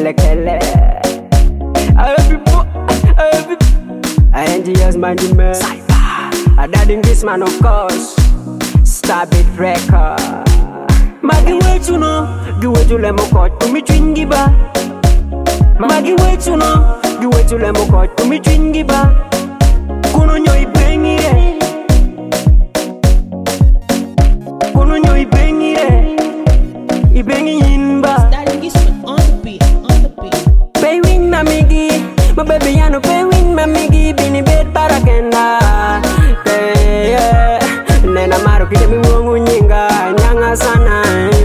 kele kele. I NGS management. I daddy this man of course. Stab it record. Magi wait you know, the way you let me cut to me chingy ba. Magi wait you know, the way you let me cut to me chingy ba. Kuno nyo ipengi re, kuno nyo ipengi re, ipengi yinba. Daddy Gizman on the beat, on the beat. Pay win mamigi, my baby I no pay win mamigi, bini bed para kenda. Nena maru kide mi wongu nyinga, nyanga sana.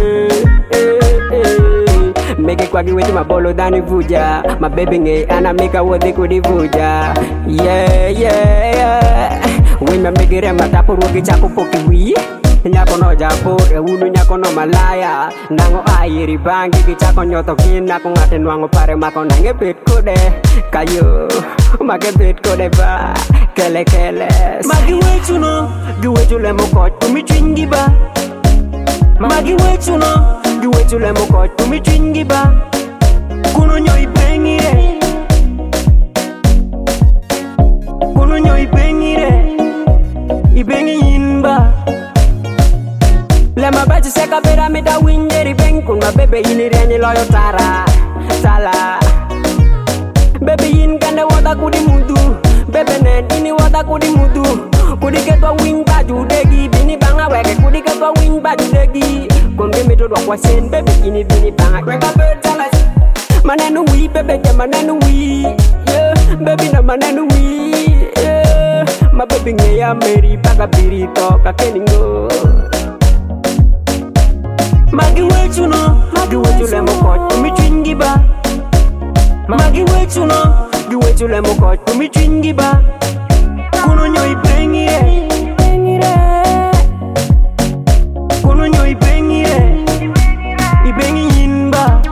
Make it kwagi wetu mabolo dani vuja, my baby nge ana mika wodi kudi vuja. Yeah. Win me make it matapo rogi chapo poki wi. Nyako no japo, unu nyako no malaya. Nango ayiri bangi kichako nyoto kina ngate nwango pare mako nange bit kode. Kayo, make bit kode ba. Kele kele. Magi wetu no, gi wetu le mo kot tumi chingi ba. Magi wetu no, gi wetu le mo kot tumi chingi ba. Kuno nyo ipengi re, kuno nyo ipengi re, ipengi yinba. Lema bachi seka bera mida winderi benkun ma bebe yini reni loyo tala. Bebe yin kande wada kudi mudu, bebe nedini wada kudi mudu. Kudi ketwa win baju degi, bini banga weke kudi ketwa win baju degi. Konde metodo kwa sen bebe yini bini banga kweka betala. Manenu wi bebe ke manenu wi, yeah. Bebe na manenu wi, yeah. Ma bebe nge ya meri baka birito kakeningo. Magi wetu no, gi wetu le mo kot tumi chingi ba. Magi wetu no, gi wetu le mo kot tumi chingi ba. Kuno nyo ipengi re, kuno nyo ipengi re, ipengi yinba.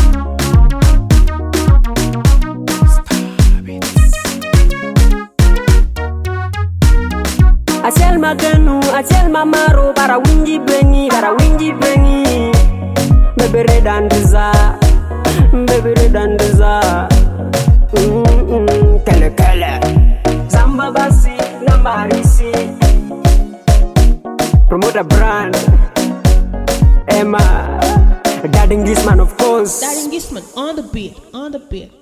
Asiel maganu, asiel mamaro, para winji bengi, para winji bengi. Baby redandiza, baby redandiza. Kele kele. Zamba basi, nambarisi. Promote a brand. Emma, Daddy Gizman of course. Daddy Gizman on the beat, on the beat.